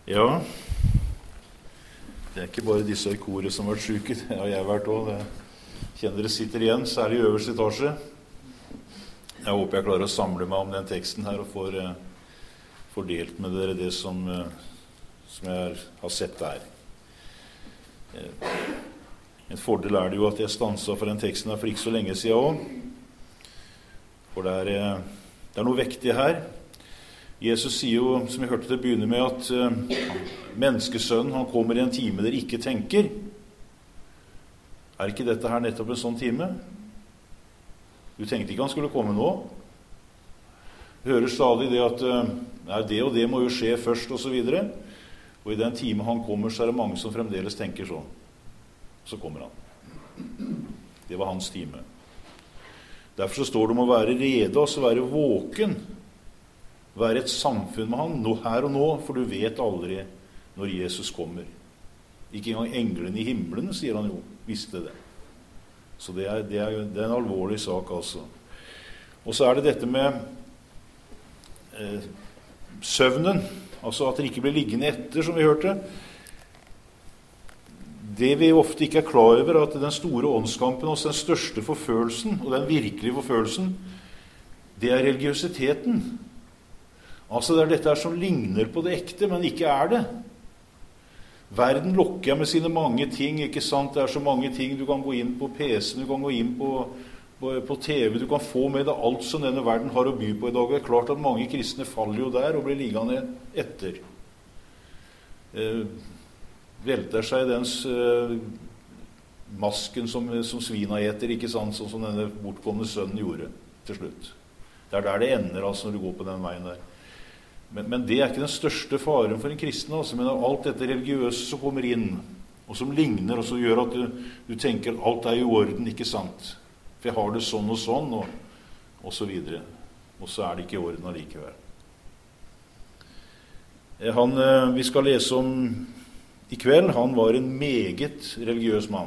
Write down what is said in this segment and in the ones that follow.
Ja, det er ikke bare disse i koret som har vært syke, det har jeg vært også. Jeg kjenner dere sitter igjen, særlig i øverste etasje. Jeg håper jeg klarer å samle meg om den teksten her og får delt med dere det som jeg har sett der. En fordel er det jo at jeg stanset for den teksten her for ikke så lenge siden også. For det er noe vektig her. Jesus sier jo, som vi hørte til å begynne med, at menneskesønnen, han kommer i en time dere ikke tenker. Er ikke dette her nettopp en sånn time? Du tenkte ikke han skulle komme nå. Du hører stadig det at det og det må jo skje først, og så videre. Og i den time han kommer, så er det mange som fremdeles tenker sånn. Så kommer han. Det var hans time. Derfor så står det om å være rede, altså være våken. Være et samfunn med han, nå her og nå, for du vet aldri når Jesus kommer. Ikke engang englene i himmelen, sier han jo, visste det. Så det er en alvorlig sak, altså. Og så er det dette med søvnen, altså at det ikke blir liggende etter, som vi hørte. Det vi ofte ikke er klar over, at den store åndskampen, også den største forfølelsen, og den virkelige forfølelsen, det er religiøsiteten. Altså det er dette her som ligner på det ekte, men ikke er det. Verden lokker med sine mange ting, ikke sant? Det er så mange ting. Du kan gå inn på PC-en, du kan gå inn på TV, du kan få med deg alt som denne verden har å by på i dag. Det er klart at mange kristne faller jo der og blir liggende etter. Velter seg i dens masken som svina eter, ikke sant? Sånn som denne bortkomne sønnen gjorde til slutt. Det er der det ender, altså, når du går på den veien der. Men det er ikke den største faren for en kristen, altså, men alt dette religiøse som kommer inn, og som ligner, og som gjør at du tenker at alt er i orden, ikke sant? For jeg har det sånn, og så videre. Og så er det ikke i orden allikevel. Vi skal lese om i kveld, han var en meget religiøs mann.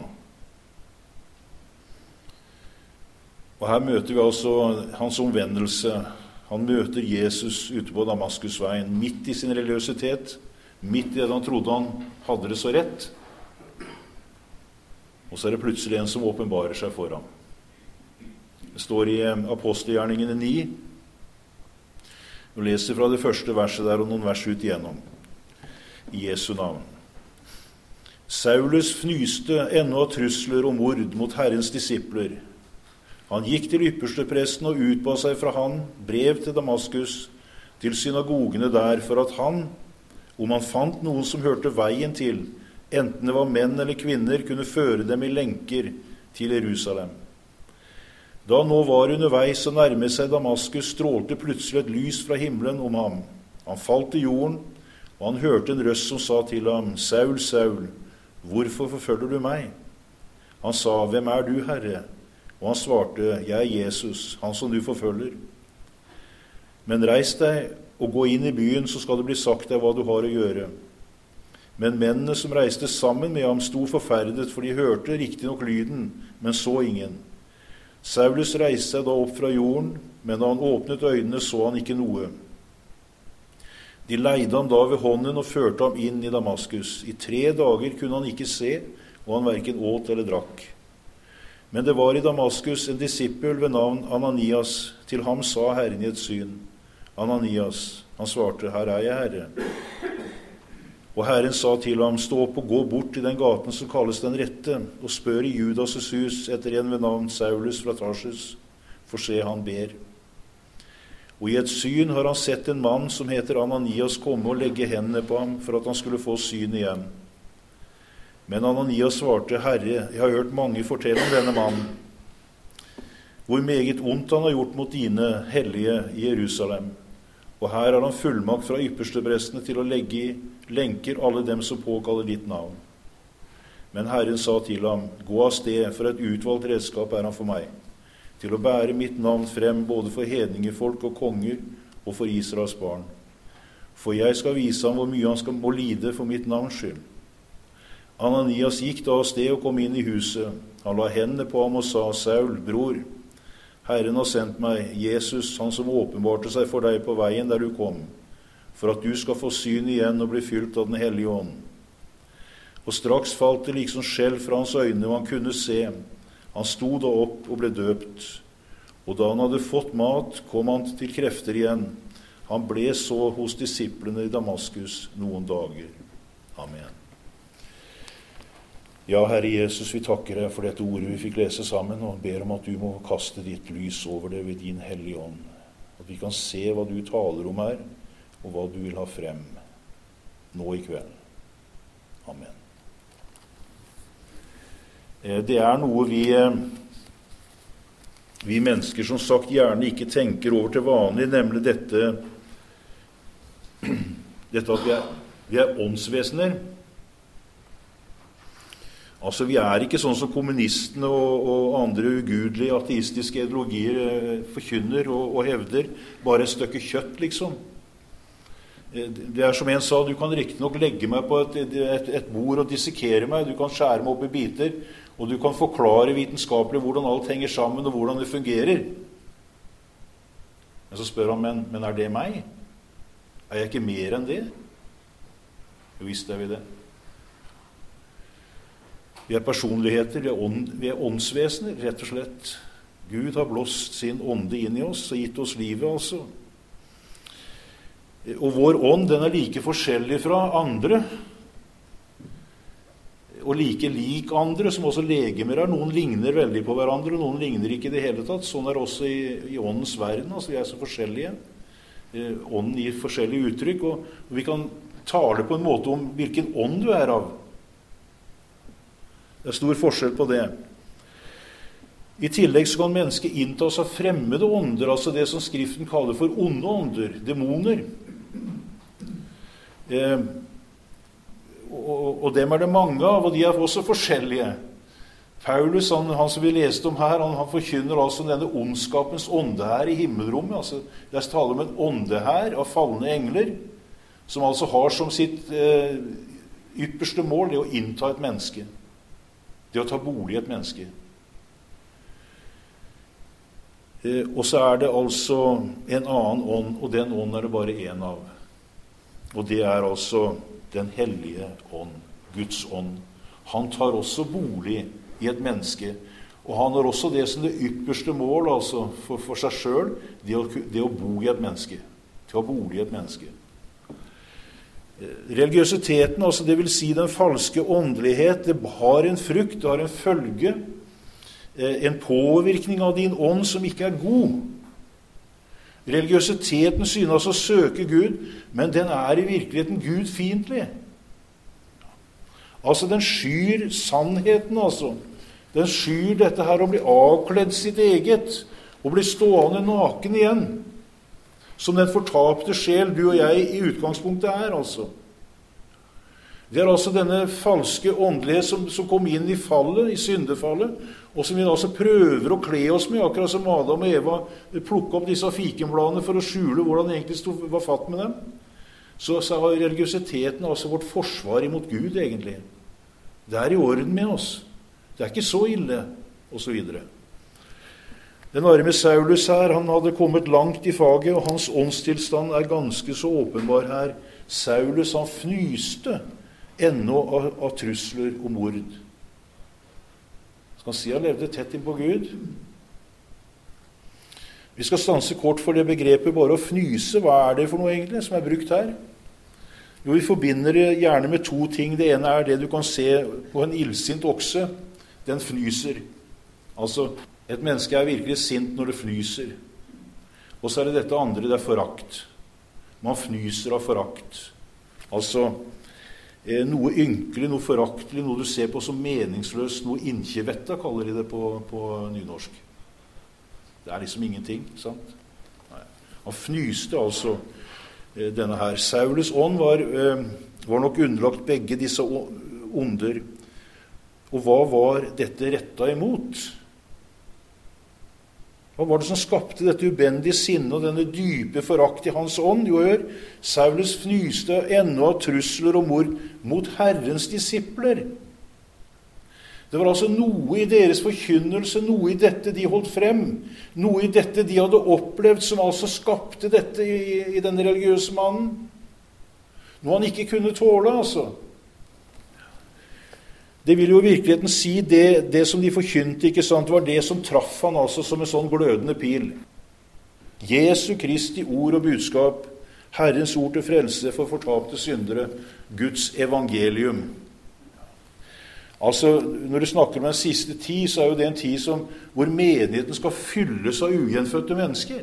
Og her møter vi altså hans omvendelse. Han møter Jesus ute på Damaskusveien, midt i sin religiøsitet, midt i det han trodde han hadde det så rett. Og så er det plutselig en som åpenbarer seg for ham. Det står i Apostelgjerningene 9. Du leser fra det første verset der og noen vers ut igjennom. I Jesu navn. Saulus fnyste ennå av trusler og mord mot Herrens disipler. Han gikk til ypperstepresten og utba seg fra han brev til Damaskus, til synagogene der, for at han, om han fant noen som hørte veien til, enten det var menn eller kvinner, kunne føre dem i lenker til Jerusalem. Da han nå var underveis og nærmet seg Damaskus, strålte plutselig et lys fra himmelen om ham. Han falt til jorden, og han hørte en røst som sa til ham, Saul, Saul, hvorfor forfølger du meg? Han sa, hvem er du, Herre? Og han svarte, jeg er Jesus, han som du forfølger. Men reis deg og gå inn i byen, så skal det bli sagt deg hva du har å gjøre. Men mennene som reiste sammen med ham sto forferdet, for de hørte riktig nok lyden, men så ingen. Saulus reiste seg da opp fra jorden, men da han åpnet øynene så han ikke noe. De leide ham da ved hånden og førte ham inn i Damaskus. I 3 dager kunne han ikke se, og han hverken åt eller drakk. Men det var i Damaskus en disippel ved navn Ananias. Til ham sa Herren i et syn, Ananias. Han svarte, her er jeg, Herre. Og Herren sa til ham, stå opp og gå bort til den gaten som kalles den rette, og spør i Judas' hus etter en ved navn Saulus fra Tarsus, for se han ber. Og i et syn har han sett en mann som heter Ananias komme og legge hendene på ham, for at han skulle få syn igjen. Men Ananias svarte, Herre, jeg har hørt mange fortelle om denne mannen, hvor meget ondt han har gjort mot dine hellige i Jerusalem. Og her har han fullmakt fra yppersteprestene til å legge i lenker alle dem som påkaller ditt navn. Men Herren sa til ham, gå av sted, for et utvalgt redskap er han for meg, til å bære mitt navn frem både for hedningefolk og konger og for Israels barn. For jeg skal vise ham hvor mye han må lide for mitt navns skyld. Ananias gikk da av sted og kom inn i huset. Han la hendene på ham og sa, Saul, bror, Herren har sendt meg, Jesus, han som åpenbarte seg for deg på veien der du kom, for at du skal få syn igjen og bli fylt av den hellige ånd. Og straks falt det liksom skjell fra hans øyne, og han kunne se. Han sto da opp og ble døpt. Og da han hadde fått mat, kom han til krefter igjen. Han ble så hos disiplene i Damaskus noen dager. Amen. Ja, Herre Jesus, vi takker deg for dette ordet vi fikk lese sammen, og ber om at du må kaste ditt lys over det ved din hellige ånd. At vi kan se hva du taler om her, og hva du vil ha frem nå i kveld. Amen. Det er noe vi mennesker som sagt gjerne ikke tenker over til vanlig, nemlig dette at vi er åndsvesener. Altså, vi er ikke sånn som kommunistene og andre ugudelige ateistiske ideologier forkynner og hevder, bare et stykke kjøtt, liksom. Det er som en sa, du kan riktig nok legge meg på et bord og dissekere meg, du kan skjære meg opp i biter, og du kan forklare vitenskapelig hvordan alt henger sammen og hvordan det fungerer. Men så spør han, men er det meg? Er jeg ikke mer enn det? Jo, visst er vi det. Vi er personligheter, vi er åndsvesener, rett og slett. Gud har blåst sin ånde inn i oss og gitt oss livet, altså. Og vår ånd, den er like forskjellig fra andre, og like lik andre, som også legemer er. Noen ligner veldig på hverandre, og noen ligner ikke i det hele tatt. Sånn er det også i åndens verden, altså vi er så forskjellige. Ånden gir forskjellige uttrykk, og vi kan tale på en måte om hvilken ånd du er av. Det er stor forskjell på det. I tillegg så kan mennesket innta seg fremmede ånder, altså det som Skriften kaller for onde ånder, demoner. Og dem er det mange av, og de er også forskjellige. Paulus, han som vi leste om her, han forkynner altså denne ondskapens åndehær i himmelrommet. Altså, det er tale om en åndehær av falne engler, som altså har som sitt ypperste mål det å innta et menneske. Det å ta bolig i et menneske. Og så er det altså en annen ånd, og den ånd er det bare en av. Og det er altså den hellige ånd, Guds ånd. Han tar også bolig i et menneske, og han har også det som det ypperste mål altså for seg selv, det å bo i et menneske, til å ha bolig i et menneske. Religiøsiteten, altså det vil si den falske åndelighet, det har en frukt, det har en følge, en påvirkning av din ånd som ikke er god. Religiøsiteten synes å søke Gud, men den er i virkeligheten gudfiendtlig. Altså den skyr sannheten, altså. Den skyr dette her å bli avkledd sitt eget, og bli stående naken igjen. Som den fortapte sjel du og jeg i utgangspunktet er, altså. Det er altså denne falske åndelighet som kom inn i fallet, i syndefallet, og som vi altså prøver å kle oss med, akkurat som Adam og Eva plukke opp disse fikenbladene for å skjule hvordan det egentlig var fatt med dem. Så har religiøsiteten altså vårt forsvar imot Gud, egentlig. Det er i orden med oss. Det er ikke så ille, og så videre. Den arme Saulus her, han hadde kommet langt i faget, og hans åndstilstand er ganske så åpenbar her. Saulus, han fnyste ennå av trusler og mord. Skal han si han levde tett inn på Gud? Vi skal stanse kort for det begrepet bare å fnyse. Hva er det for noe egentlig som er brukt her? Jo, vi forbinder det gjerne med to ting. Det ene er det du kan se på en ildsint okse. Den fnyser. Altså, et menneske er virkelig sint når det fnyser. Og så er det dette andre, det er forakt. Man fnyser av forakt. Altså, noe ynkelig, noe foraktelig, noe du ser på som meningsløst, noe innkjevetta, kaller de det på nynorsk. Det er liksom ingenting, sant? Nei. Han fnyste altså denne her. Saulus ånd var nok underlagt begge disse onder. Og hva var dette rettet imot? Hva var det som skapte dette ubendige sinne og denne dype forakt i hans ånd? Jo, hør, Saulus fnyste ennå av trusler og mord mot Herrens disipler. Det var altså noe i deres forkynnelse, noe i dette de holdt frem, noe i dette de hadde opplevd, som altså skapte dette i denne religiøse mannen. Noe han ikke kunne tåle, altså. Det vil jo i virkeligheten si det som de forkynte, ikke sant, var det som traff han altså som en sånn glødende pil. Jesu Kristi ord og budskap, Herrens ord til frelse for fortapte syndere, Guds evangelium. Altså, når du snakker om den siste tid, så er jo det en tid hvor menigheten skal fylles av ugjenfødte mennesker.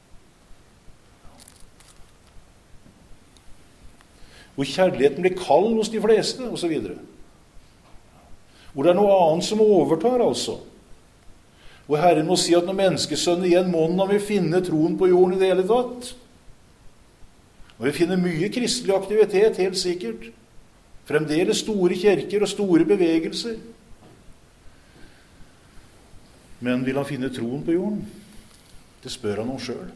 Hvor kjærligheten blir kald hos de fleste, og så videre. Hvor det er noe annet som overtar, altså. Hvor Herren må si at når menneskesønnen igjen måneden han vil finne troen på jorden i det hele tatt. Og vi finner mye kristelig aktivitet, helt sikkert. Fremdeles store kirker og store bevegelser. Men vil han finne troen på jorden? Det spør han om selv.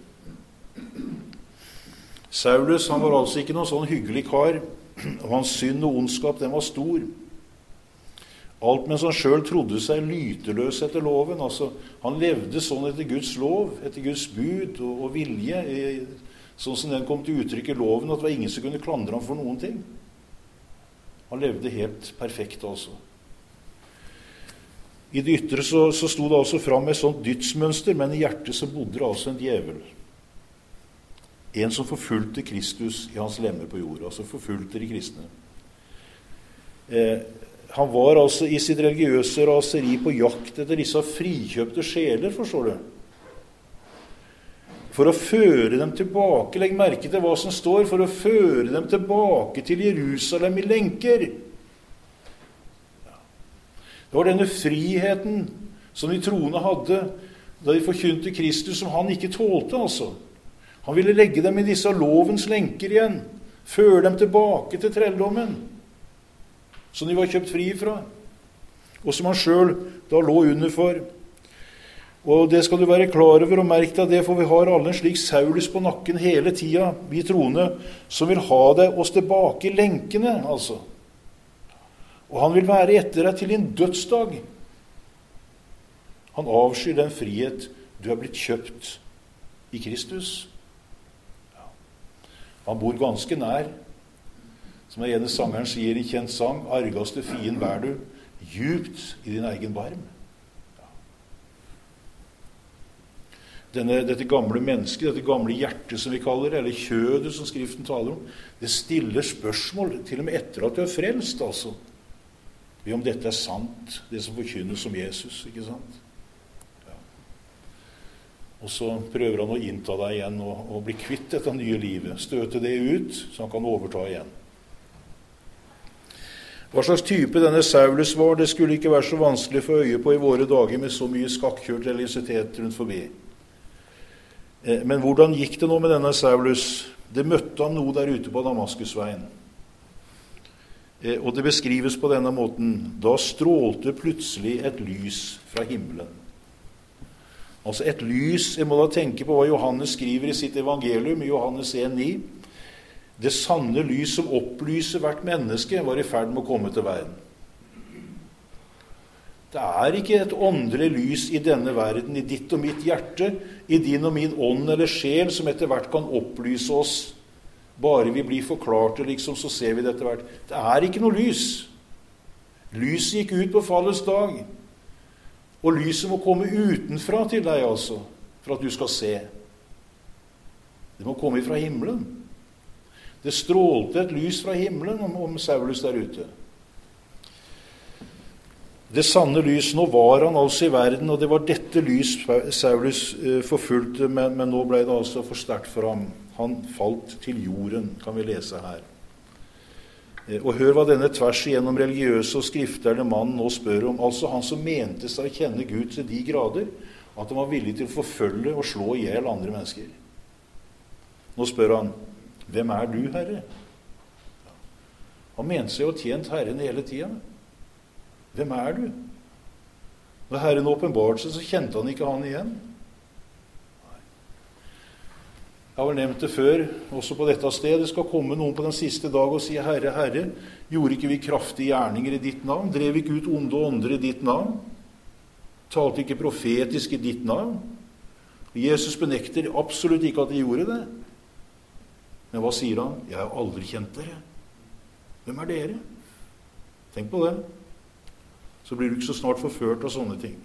Saulus, han var altså ikke noen sånn hyggelig kar, og hans synd og ondskap, den var stor. Alt mens han selv trodde seg lyteløs etter loven. Altså, han levde sånn etter Guds lov, etter Guds bud og vilje, sånn som den kom til uttrykk i loven, at det var ingen som kunne klandre ham for noen ting. Han levde helt perfekt, altså. I det ytre så sto det altså fram et sånt dydsmønster, men i hjertet så bodde det altså en djevel. En som forfulgte Kristus i hans lemmer på jorda, altså forfulgte de kristne. Han var altså i sitt religiøse raseri på jakt etter disse frikjøpte sjeler, forstår du. For å føre dem tilbake, legg merke til hva som står, for å føre dem tilbake til Jerusalem i lenker. Det var denne friheten som de troende hadde da de forkynte Kristus, som han ikke tålte, altså. Han ville legge dem i disse lovens lenker igjen, føre dem tilbake til trelldommen, som de var kjøpt fri fra, og som han selv da lå under for. Og det skal du være klar over og merke deg det, for vi har alle en slik Saulus på nakken hele tida, vi troende, som vil ha deg oss tilbake i lenkene, altså. Og han vil være etter deg til din dødsdag. Han avskyr den frihet du er blitt kjøpt i Kristus. Han bor ganske nær, som den ene sangeren sier i kjent sang, argaste fien bær du, djupt i din egen barm. Dette gamle mennesket, dette gamle hjertet som vi kaller det, eller kjødet som Skriften taler om, det stiller spørsmål, til og med etter at du er frelst, altså. Om dette er sant, det som forkynnes om Jesus, ikke sant? Ja. Og så prøver han å innta deg igjen og bli kvitt dette nye livet, støte det ut, så han kan overta igjen. Hva slags type denne Saulus var, det skulle ikke være så vanskelig å få øye på i våre dager med så mye skakkjørt religiøsitet rundt forbi. Men hvordan gikk det nå med denne Saulus? Det møtte han noe der ute på Damaskusveien. Og det beskrives på denne måten: da strålte plutselig et lys fra himmelen. Altså et lys, jeg må da tenke på hva Johannes skriver i sitt evangelium, i Johannes 1,9. Det sanne lys som opplyser hvert menneske var i ferd med å komme til verden. Det er ikke et åndelig lys i denne verden, i ditt og mitt hjerte, i din og min ånd eller sjel, som etter hvert kan opplyse oss. Bare vi blir forklarte, liksom, så ser vi det etter hvert. Det er ikke noe lys. Lyset gikk ut på fallets dag. Og lyset må komme utenfra til deg, altså, for at du skal se. Det må komme fra himmelen. Det strålte et lys fra himmelen om Saulus der ute. Det sanne lys, nå var han altså i verden, og det var dette lys Saulus forfulgte, men nå ble det altså for sterkt for ham. Han falt til jorden, kan vi lese her. Og hør hva denne tvers igjennom religiøse og skrifterne mannen nå spør om, altså han som mente seg å kjenne Gud til de grader, at han var villig til å forfølge og slå ihjel andre mennesker. Nå spør han: hvem er du, Herre? Han mente seg å ha tjent Herren hele tiden. Hvem er du? Når Herren åpenbarte seg, så kjente han ikke han igjen. Jeg har vel nevnt det før, også på dette stedet. Det skal komme noen på den siste dag og si: Herre, Herre, gjorde ikke vi kraftige gjerninger i ditt navn? Drev ikke ut onde ånder i ditt navn? Talte ikke profetisk i ditt navn? Jesus benekter absolutt ikke at de gjorde det. Men hva sier han? Jeg har aldri kjent dere. Hvem er dere? Tenk på det. Så blir du ikke så snart forført av sånne ting.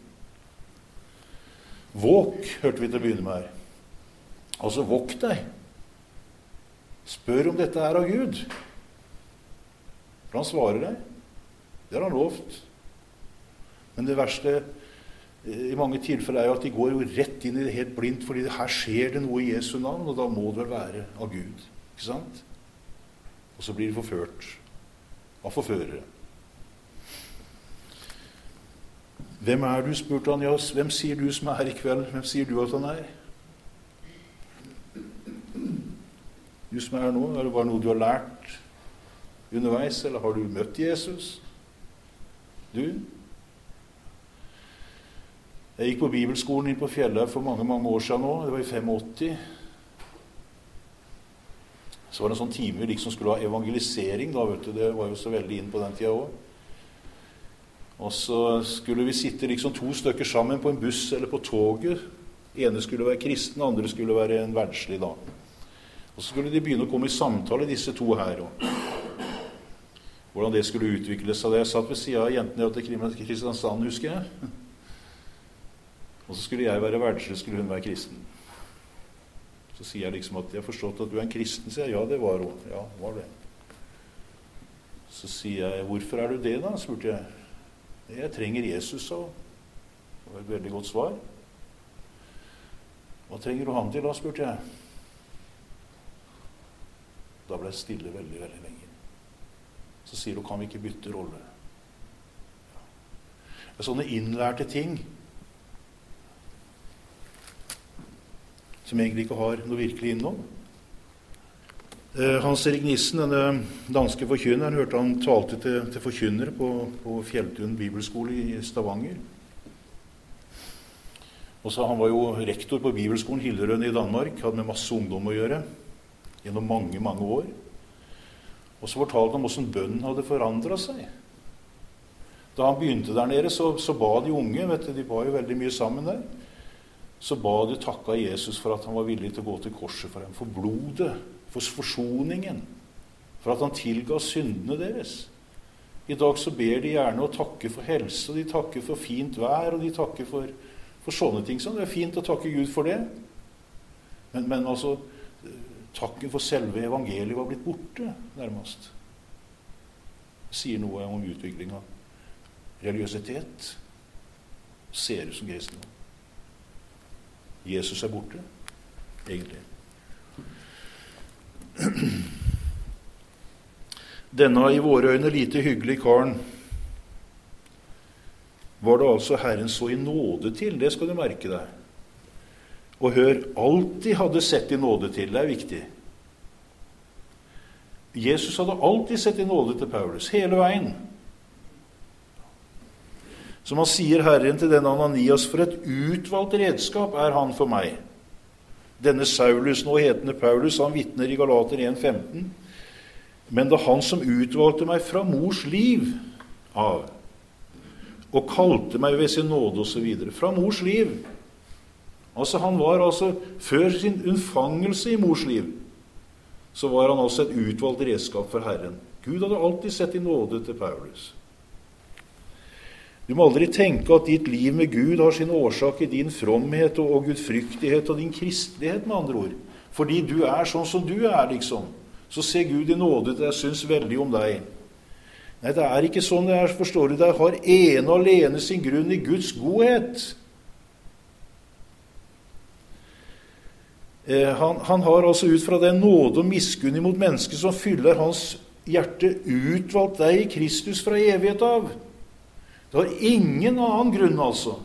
Våk, hørte vi til å begynne med her. Altså, våk deg. Spør om dette er av Gud. For han svarer deg. Det har han lovt. Men det verste i mange tilfeller er jo at de går jo rett inn i det helt blindt, fordi her skjer det noe i Jesu navn, og da må det vel være av Gud. Ikke sant? Og så blir de forført av forførere. Hvem er du, spurte han. Ja, hvem sier du som er her i kveld? Hvem sier du at han er? Du som er her nå, er det bare noe du har lært underveis, eller har du møtt Jesus? Du? Jeg gikk på bibelskolen inn på fjellet for mange, mange år siden nå. Det var i 85. Så var det en sånn time vi liksom skulle ha evangelisering da, vet du. Det var jo så veldig inn på den tida også. Og så skulle vi sitte liksom 2 stykker sammen på en buss eller på toget. Ene skulle være kristen, andre skulle være en verdslig da. Og så skulle de begynne å komme i samtale, disse 2 her også. Hvordan det skulle utvikle seg. Jeg satt ved siden av jentene til Kristiansand, husker jeg. Og så skulle jeg være verdslig, skulle hun være kristen. Så sier jeg liksom at jeg har forstått at du er en kristen, sier jeg. Ja, det var hun. Ja, var det. Så sier jeg, hvorfor er du det da, spurte jeg. Jeg trenger Jesus, sa hun. Det var et veldig godt svar. Hva trenger du han til da, spurte jeg. Da ble jeg stille veldig, veldig lenge. Så sier hun, kan vi ikke bytte rolle? Ja. Det er sånne innlærte ting som egentlig ikke har noe virkelig innhold. Hans Erik Nissen, denne danske forkynneren, hørte han talte til forkynnere på Fjelltun bibelskole i Stavanger. Og så han var jo rektor på bibelskolen Hillerød i Danmark, hadde med masse ungdom å gjøre, gjennom mange, mange år. Og så fortalte han hvordan bønnen hadde forandret seg. Da han begynte der nede, så ba de unge, vet du, de ba jo veldig mye sammen der, så ba de takka Jesus for at han var villig til å gå til korset for dem, for blodet, for forsoningen, for at han tilga syndene deres. I dag så ber de gjerne å takke for helse, og de takker for fint vær, og de takker for sånne ting. Så det er fint å takke Gud for det. Men altså, takken for selve evangeliet var blitt borte, nærmest. Det sier noe om utvikling av religiøsitet. Ser ut som kristne. Jesus er borte, egentlig. Denne i våre øyne lite hyggelig karen var det altså Herren så i nåde til, det skal du merke deg. Og hør, alltid hadde sett i nåde til, det er viktig. Jesus hadde alltid sett i nåde til Paulus, hele veien. Som han sier Herren til denne Ananias, for et utvalgt redskap er han for meg. Denne Saulus, nå hetende Paulus, han vitner i Galater 1,15. Men da han som utvalgte meg fra mors liv av, og kalte meg ved sin nåde og så videre, fra mors liv. Altså han var altså, før sin unnfangelse i mors liv, så var han altså et utvalgt redskap for Herren. Gud hadde alltid sett i nåde til Paulus. Du må aldri tenke at ditt liv med Gud har sin årsak i din fromhet og gudfryktighet og din kristelighet, med andre ord. Fordi du er sånn som du er, liksom. Så ser Gud i nåde til deg, synes veldig om deg. Nei, det er ikke sånn det er, forstår du. Det har ene og alene sin grunn i Guds godhet. Han har altså ut fra den nåde og miskunn imot mennesket som fyller hans hjerte, utvalgt deg i Kristus fra evighet av. Det har ingen annen grunn, altså.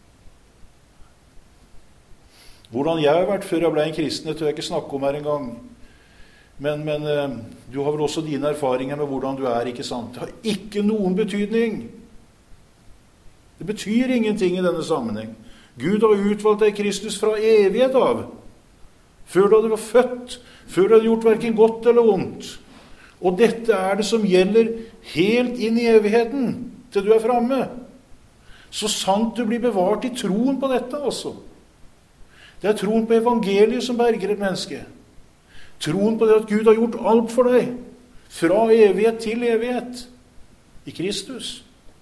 Hvordan jeg har vært før jeg ble en kristen, det tør jeg ikke snakke om her en gang. Men du har vel også dine erfaringer med hvordan du er, ikke sant? Det har ikke noen betydning. Det betyr ingenting i denne sammenheng. Gud har utvalgt deg Kristus fra evighet av. Før du var født, før du hadde gjort hverken godt eller ondt. Og dette er det som gjelder helt inn i evigheten, til du er fremme. Så sant du blir bevart i troen på dette, altså. Det er troen på evangeliet som berger et menneske. Troen på det at Gud har gjort alt for deg, fra evighet til evighet, i Kristus.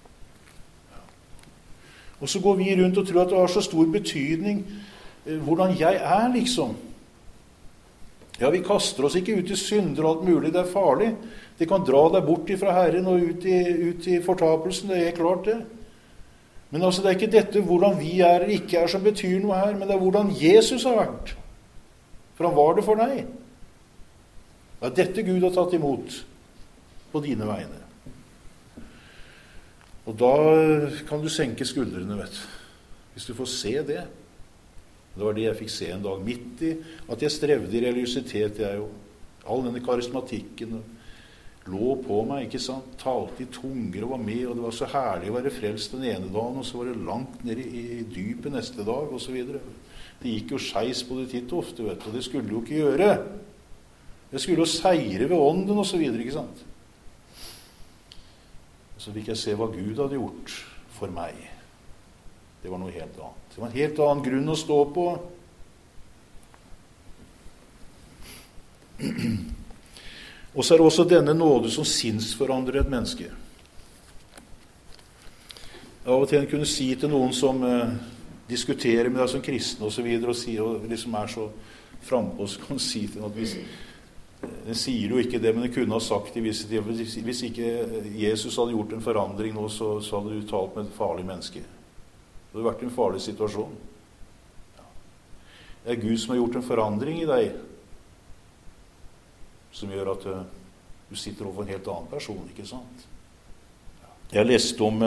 Og så går vi rundt og tror at det har så stor betydning hvordan jeg liksom. Ja, vi kaster oss ikke ut i synder og alt mulig, det er farlig. Det kan dra deg bort fra Herren og ut i fortapelsen, det er klart det. Men altså, det er ikke dette hvordan vi eller ikke som betyr noe her, men det er hvordan Jesus har vært. For han var det for deg. Det er dette Gud har tatt imot på dine vegne. Og da kan du senke skuldrene, vet du. Hvis du får se det. Det var det jeg fikk se en dag, midt i at jeg strevde i religiøsitet, jeg jo. All denne karismatikken lå på meg, ikke sant? Talte i tunger og var med, og det var så herlig å være frelst den ene dagen, og så var det langt ned i dypet neste dag, og så videre. Det gikk jo skeis på det titt ofte, vet du, og det skulle jo ikke gjøre. Jeg skulle jo seire ved ånden, og så videre, ikke sant? Og så fikk jeg se hva Gud hadde gjort for meg. Det var noe helt annet. Det var en helt annen grunn å stå på. Og så er det også denne nåde som sinnsforandrer et menneske. Av og til en kunne si til noen som diskuterer med deg som kristne og så videre, og liksom er så frempå, så kan si til at den sier jo ikke det, men den kunne ha sagt det hvis ikke Jesus hadde gjort en forandring nå, så hadde du talt med et farlig menneske. Det hadde vært en farlig situasjon. Det er Gud som har gjort en forandring i deg, som gjør at du sitter overfor en helt annen person, ikke sant? Jeg leste om,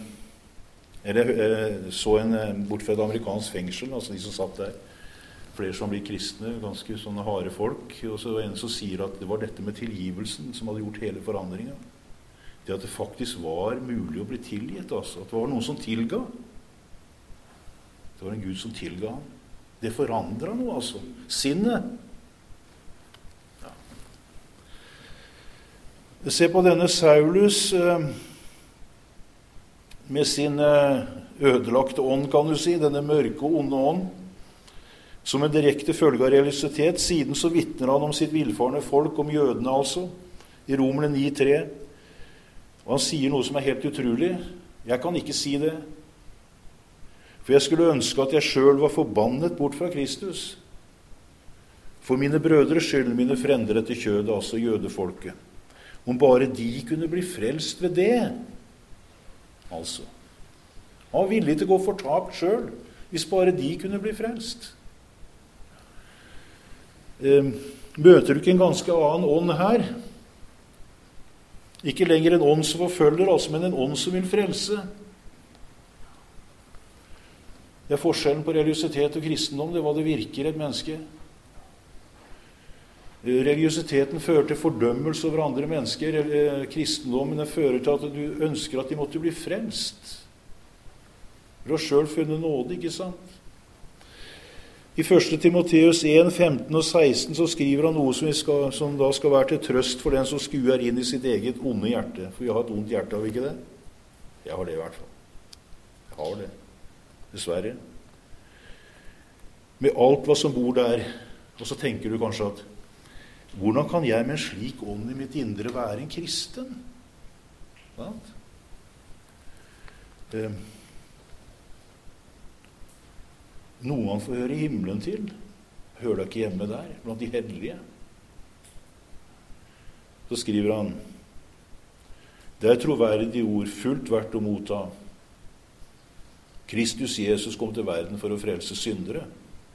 så en bortfødt amerikansk fengsel, altså de som satt der, flere som blir kristne, ganske sånne harde folk, og så var en som sier at det var dette med tilgivelsen som hadde gjort hele forandringen. Det at det faktisk var mulig å bli tilgitt, altså. At det var noen som tilga. Det var en Gud som tilga ham. Det forandret noe, altså. Sinnet. Ja. Se på denne Saulus med sin ødelagte ånd, kan du si, denne mørke og onde ånd. Som en direkte følge av religiøsitet. Siden så vittner han om sitt villfarne folk, om jødene altså, i Romerne 9:3. Og han sier noe som er helt utrolig. Jeg kan ikke si det. For jeg skulle ønske at jeg selv var forbannet bort fra Kristus. For mine brødres skyld, mine frender etter kjødet, altså jødefolket. Om bare de kunne bli frelst ved det. Altså. Han var villig til å gå fortapt selv, hvis bare de kunne bli frelst. Møter du ikke en ganske annen ånd her? Ikke lenger en ånd som forfølger, altså, men en ånd som vil frelse. Det er forskjellen på religiøsitet og kristendom, det er hva det virker i et menneske. Religiøsiteten fører til fordømmelse over andre mennesker. Kristendommen fører til at du ønsker at de måtte bli frelst. Du har selv funnet nåde, ikke sant? I 1. Timoteus 1, 15 og 16 så skriver han noe som da skal være til trøst for den som skuer inn i sitt eget onde hjerte. For vi har et ondt hjerte, har vi ikke det? Jeg har det i hvert fall. Jeg har det. Dessverre. Med alt hva som bor der. Og så tenker du kanskje at hvordan kan jeg med en slik ånd i mitt indre være en kristen? Noen man får høre himmelen til, hører da ikke hjemme der, blant de hellige. Så skriver han, det er troverdige ord fullt verdt å motta. Kristus Jesus kom til verden for å frelse syndere,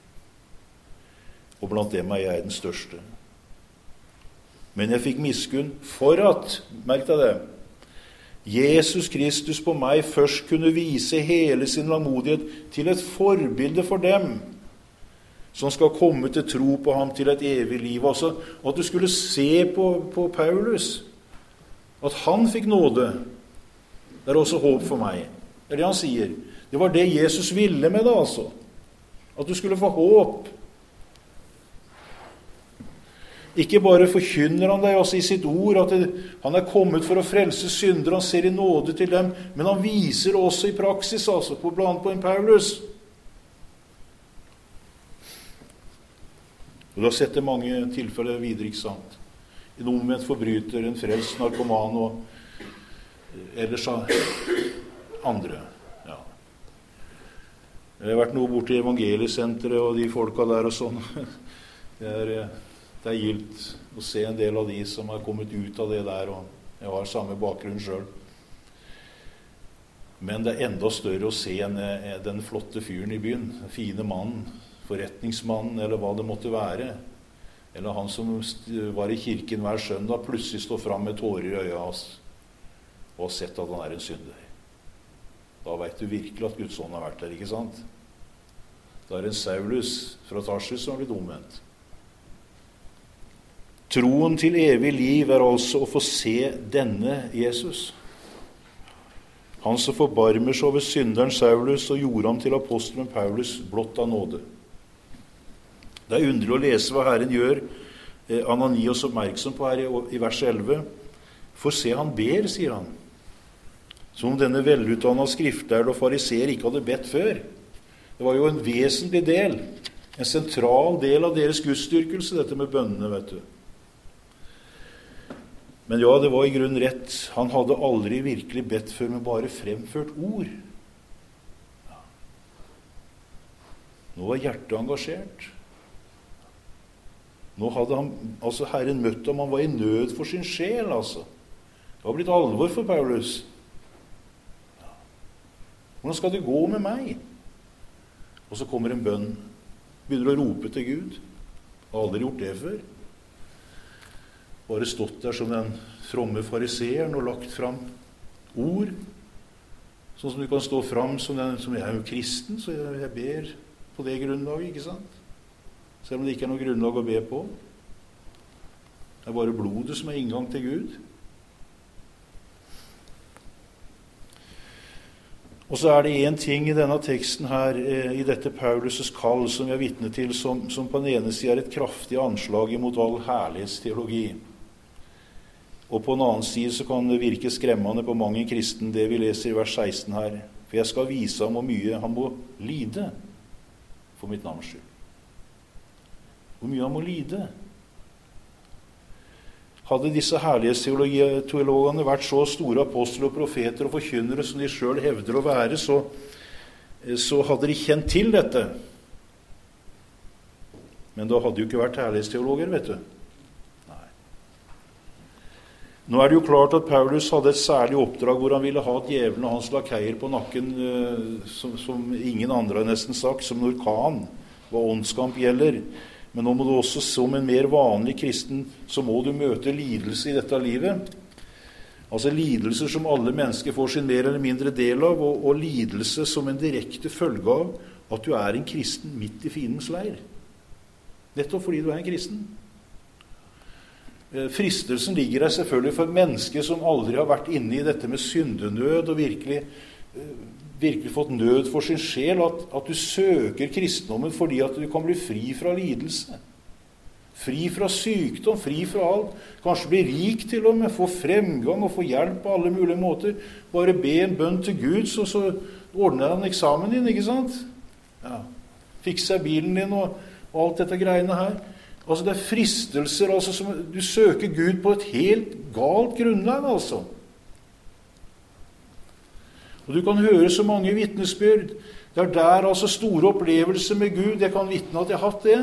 og blant dem er jeg den største. Men jeg fikk miskunn for at, merk deg det, Jesus Kristus på meg først kunne vise hele sin langmodighet til et forbilde for dem som skal komme til tro på ham til et evig liv. Altså, at du skulle se på Paulus, at han fikk nåde. Det er også håp for meg. Det er det han sier. Det var det Jesus ville med det, altså. At du skulle få håp. Ikke bare forkynner han deg også i sitt ord at han er kommet for å frelse syndere, han ser i nåde til dem, men han viser også i praksis, altså, blant på en Paulus. Og du har sett det mange tilfeller videre, ikke sant? En omvendt forbryter, en frelst narkoman og ellers andre. Ja. Jeg har vært noe borte i evangeliesenteret og de folka der og sånn. Det er gildt å se en del av de som har kommet ut av det der, og jeg har samme bakgrunn selv. Men det er enda større å se den flotte fyren i byen, den fine mannen, forretningsmannen, eller hva det måtte være. Eller han som var i kirken hver søndag, plutselig står fram med tårer i øya og har sett at han er en synder. Da vet du virkelig at Guds ånd har vært der, ikke sant? Da er en Saulus fra Tarsus som har blitt omvendt. Troen til evig liv er altså å få se denne Jesus. Han som forbarmer seg over synderen Saulus og gjorde ham til apostelen Paulus blott av nåde. Det er underlig å lese hva Herren gjør Ananias oppmerksom på her i vers 11. For se, han ber, sier han. Som om denne velutdannede skriftlærde og fariseer ikke hadde bedt før. Det var jo en vesentlig del, en sentral del av deres gudsdyrkelse, dette med bønnene, vet du. Men ja, det var i grunnen rett. Han hadde aldri virkelig bedt før med bare fremført ord. Ja. Nå var hjertet engasjert. Nå hadde Herren møtt ham, han var i nød for sin sjel, altså. Det var blitt alvor for Paulus. Ja. Hvordan skal det gå med meg? Og så kommer en bønn. Begynner å rope til Gud. Har aldri gjort det før. Bare stått der som den fromme fariseeren og lagt fram ord. Sånn som du kan stå fram som jeg er jo kristen, så jeg ber på det grunnlaget, ikke sant? Selv om det ikke er noe grunnlag å be på. Det er bare blodet som er inngang til Gud. Og så er det en ting i denne teksten her, i dette Paulus' kall, som vi er vitne til, som på den ene siden er et kraftig anslag imot all herlighetsteologi. Og på en annen side så kan det virke skremmende på mange kristen, det vi leser i vers 16 her. For jeg skal vise ham hvor mye han må lide for mitt navns skyld. Hvor mye han må lide. Hadde disse herlighetsteologene vært så store aposteler og profeter og forkynnere som de selv hevder å være, så hadde de kjent til dette. Men da hadde jo ikke vært herlighetsteologer, vet du. Nei. Nå er det jo klart at Paulus hadde et særlig oppdrag hvor han ville ha djevelen og hans lakeier på nakken, som ingen andre har nesten sagt, som en orkan, hva åndskamp gjelder. Men nå må du også, som en mer vanlig kristen, så må du møte lidelse i dette livet. Altså lidelser som alle mennesker får sin mer eller mindre del av, og lidelse som en direkte følge av at du er en kristen midt i fiendens leir. Nettopp fordi du er en kristen. Fristelsen ligger der selvfølgelig for mennesker som aldri har vært inne i dette med syndenød og virkelig fått nød for sin sjel, at du søker kristendommen fordi at du kan bli fri fra lidelse. Fri fra sykdom, fri fra alt. Kanskje bli rik til og med, få fremgang og få hjelp på alle mulige måter. Bare be en bønn til Gud, så ordner han eksamen din, ikke sant? Ja. Fikser bilen din og alt dette greiene her. Altså det er fristelser, altså, som du søker Gud på et helt galt grunnlag, altså. Og du kan høre så mange vitnesbyrd. Det er der altså store opplevelser med Gud. Jeg kan vitne at jeg har hatt det.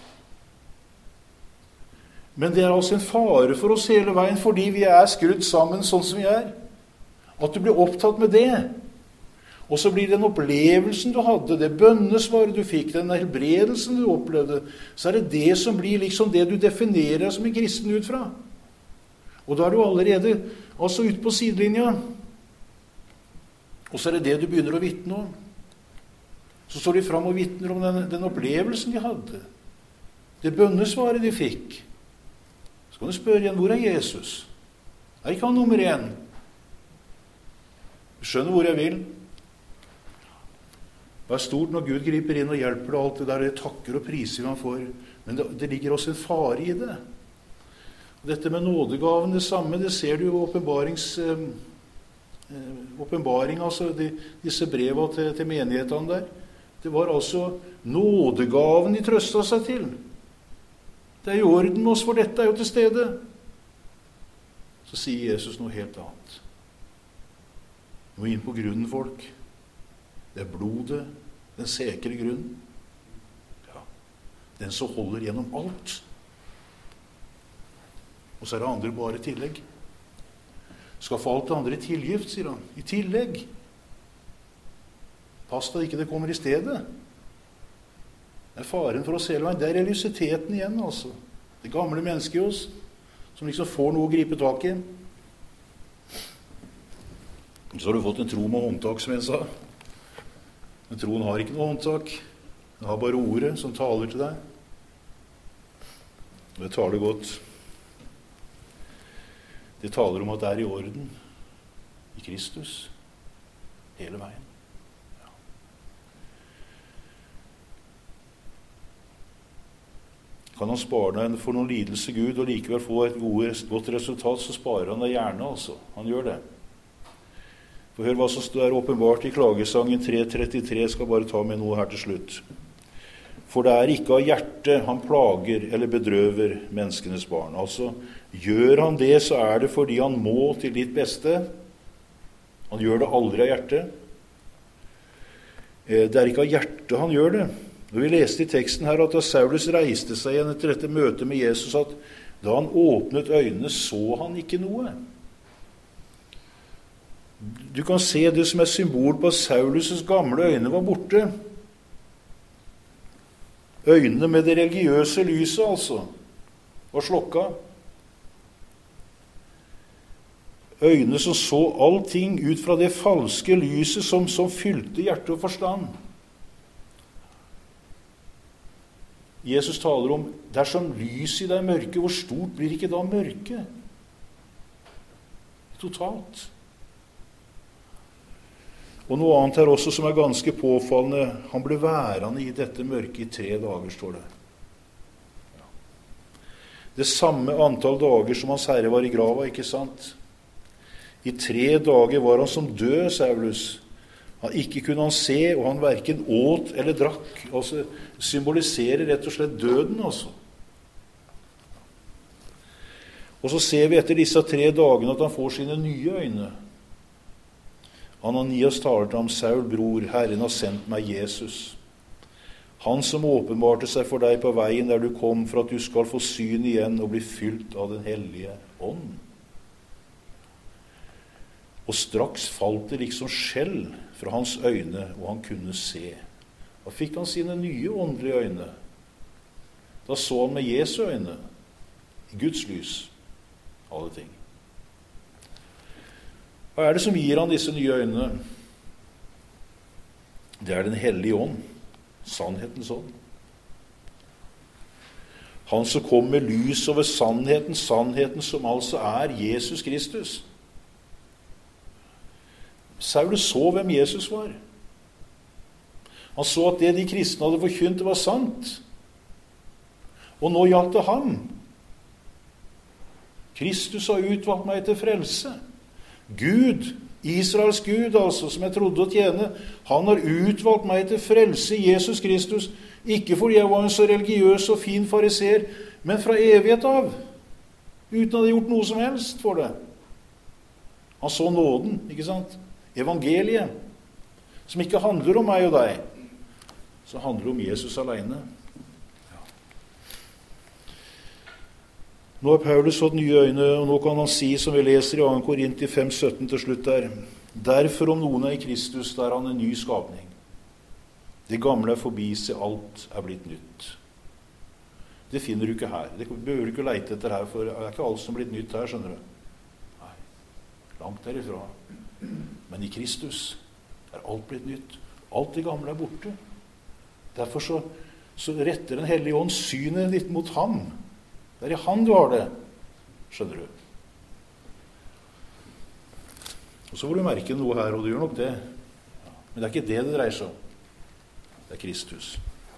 Men det er altså en fare for oss hele veien, fordi vi er skrudd sammen sånn som vi er. At du blir opptatt med det. Og så blir den opplevelsen du hadde, det bønnesvaret du fikk, den helbredelsen du opplevde, så er det det som blir liksom det du definerer som en kristen ut fra. Og da er du allerede altså ute på sidelinja. Og så er det det du begynner å vitne om. Så står de fram og vitner om den opplevelsen de hadde. Det bønnesvaret de fikk. Så kan du spørre igjen, hvor er Jesus? Er ikke han nummer 1? Du skjønner hvor jeg vil? Det er stort når Gud griper inn og hjelper deg alt det der, det takker og priser han for. Men det ligger også en fare i det. Og dette med nådegaven, det samme, det ser du jo åpenbaring, altså disse brevene til menighetene der. Det var altså nådegaven de trøstet seg til. Det er i orden med oss, for dette er jo til stede. Så sier Jesus noe helt annet. Du må inn på grunnen, folk. Det er blodet, den sikre grunnen. Ja, den som holder gjennom alt. Og så er det andre bare i tillegg. Skal få alt det andre i tilgift, sier han. I tillegg. Pass da ikke det kommer i stedet. Det er faren for oss hele veien. Det er religiøsiteten igjen, altså. Det gamle mennesket i oss, som liksom får noe å gripe tak i. Så har du fått en tro med håndtak, som jeg sa. Men troen har ikke noe håndtak. Den har bare ordet som taler til deg. Og det taler godt. Det taler om at det er i orden i Kristus hele veien. Ja. Kan han spare deg for noen lidelse, Gud, og likevel få et godt resultat, så sparer han deg gjerne, altså. Han gjør det. For hør hva som står åpenbart i klagesangen 3:33. Jeg skal bare ta med noe her til slutt. For det er ikke av hjertet han plager eller bedrøver menneskenes barn. Altså, gjør han det, så er det fordi han må til ditt beste. Han gjør det aldri av hjertet. Det er ikke av hjertet han gjør det. Når vi leste i teksten her at da Saulus reiste seg igjen etter dette møtet med Jesus, at da han åpnet øynene, så han ikke noe. Du kan se det som er symbol på at Saulus' gamle øyne var borte. Øynene med det religiøse lyset, altså, var slokka. Øynene som så allting ut fra det falske lyset som fylte hjerte og forstand. Jesus taler om, dersom lys i deg mørke, hvor stort blir ikke da mørke? Totalt. Og noe annet her også som er ganske påfallende. Han ble værende i dette mørket i 3 dager, står det. Ja. Det samme antall dager som hans herre var i grava, ikke sant? I 3 dager var han som død, Saulus. Han ikke kunne han se, og han hverken åt eller drakk. Altså, symboliserer rett og slett døden, altså. Og så ser vi etter disse 3 dagene at han får sine nye øyne. Ananias taler til ham, Saul, bror, Herren har sendt meg Jesus. Han som åpenbarte seg for deg på veien der du kom, for at du skal få syn igjen og bli fylt av den hellige ånd. Og straks falt det liksom skjell fra hans øyne, og han kunne se. Da fikk han sine nye åndelige øyne. Da så han med Jesu øyne, i Guds lys, alle ting. Hva er det som gir han disse nye øynene? Det er den hellige ånd, sannhetens ånd. Han som kom med lys over sannheten, sannheten som altså er Jesus Kristus. Saulus så hvem Jesus var. Han så at det de kristne hadde forkynt, var sant. Og nå gjaldt det ham. Kristus har utvalgt meg til frelse. Gud, Israels Gud, altså, som jeg trodde å tjene, han har utvalgt meg til frelse i Jesus Kristus, ikke fordi jeg var en så religiøs og fin fariser, men fra evighet av, uten å ha gjort noe som helst for det. Han så nåden, ikke sant? Evangeliet, som ikke handler om meg og deg, så handler det om Jesus alene. Nå har Paulus fått nye øyne, og nå kan han si, som vi leser i 2. Korinti 5:17 til slutt der, derfor om noen er i Kristus, da er han en ny skapning. Det gamle er forbi, se alt er blitt nytt. Det finner du ikke her. Det behøver du ikke leite etter her, for det er ikke alt som er blitt nytt her, skjønner du. Nei, langt derifra. Men i Kristus er alt blitt nytt. Alt det gamle er borte. Derfor så retter den hellige ånd synet ditt mot ham. Det er i han du har det, skjønner du. Og så får du merke noe her, og du gjør nok det. Men det er ikke det det dreier seg om. Det er Kristus.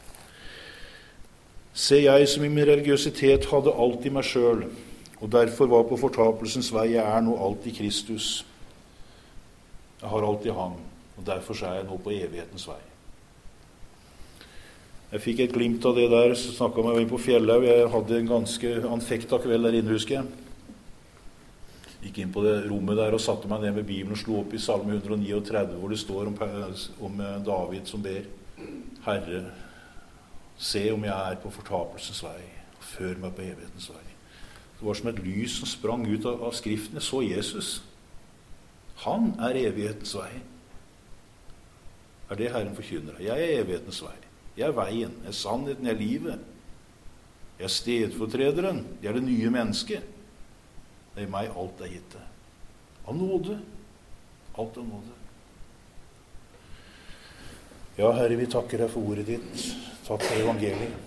Se, jeg som i min religiøsitet hadde alt i meg selv, og derfor var på fortapelsens vei, jeg er nå alt i Kristus. Jeg har alt i ham, og derfor så er jeg nå på evighetens vei. Jeg fikk et glimt av det der, så snakket med meg på Fjellhaug. Jeg hadde en ganske anfekta kveld der inne, husker jeg. Gikk inn på det rommet der og satte meg ned med Bibelen og slo opp i Salme 139, hvor det står om David som ber: Herre, se om jeg er på fortapelsens vei, og før meg på evighetens vei. Det var som et lys som sprang ut av Skriften. Jeg så Jesus. Han er evighetens vei. Er det Herren forkynner? Jeg er evighetens vei. Jeg er veien, jeg er sannheten, jeg er livet. Jeg er stedfortrederen, jeg er det nye mennesket. Det er i meg alt er gitt det. Av nåde. Alt av nåde. Ja, Herre, vi takker deg for ordet ditt. Takk for evangeliet.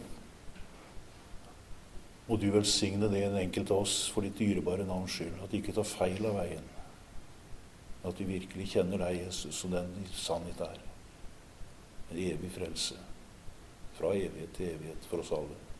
Og du velsigne det en enkelt av oss for ditt dyrebare navns skyld, at de ikke tar feil av veien. At vi virkelig kjenner deg, Jesus, som den sannhet er. En evig frelse. Fra evighet til evighet for oss alle.